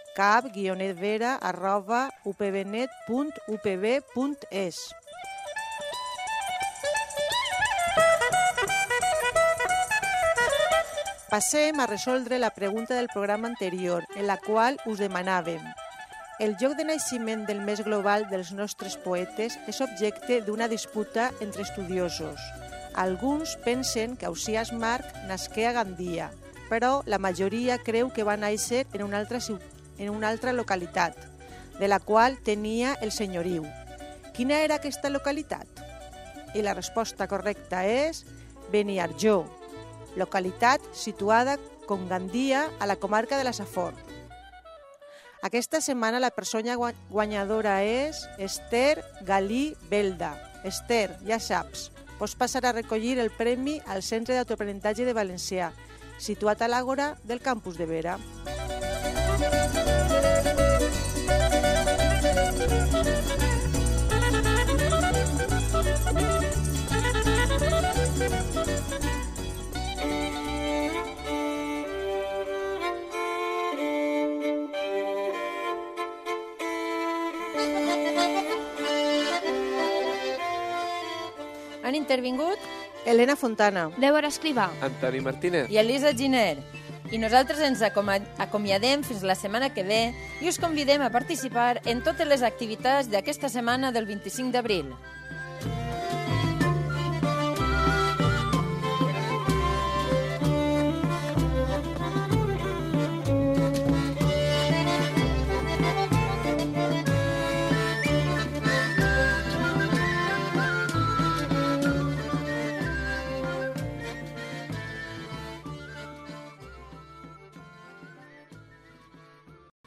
cap-vera@upbnet.upb.es. Passem a resoldre la pregunta del programa anterior, en la qual us demanàvem: el lloc de naixement del mes global dels nostres poetes és objecte d'una disputa entre estudiosos. Alguns pensen que Ausiàs Marc nasqué a Gandia, però la majoria creu que va néixer en una altra localitat, de la qual tenia el senyoriu. Quina era aquesta localitat? I la resposta correcta és Beniarjó, localitat situada con Gandia a la comarca de la Safor. Aquesta setmana la persona guanyadora és Esther Galí Belda. Esther, ja saps, pots passar a recollir el premi al Centre d'Autoaprenentatge de Valencià, situat a l'Àgora del campus de Vera. Han intervingut Helena Fontana, Débora Escrivà. Antoni Martínez. i Elisa Giner. I nosaltres ens acomiadem fins la setmana que ve i us convidem a participar en totes les activitats d'aquesta setmana del 25 d'abril.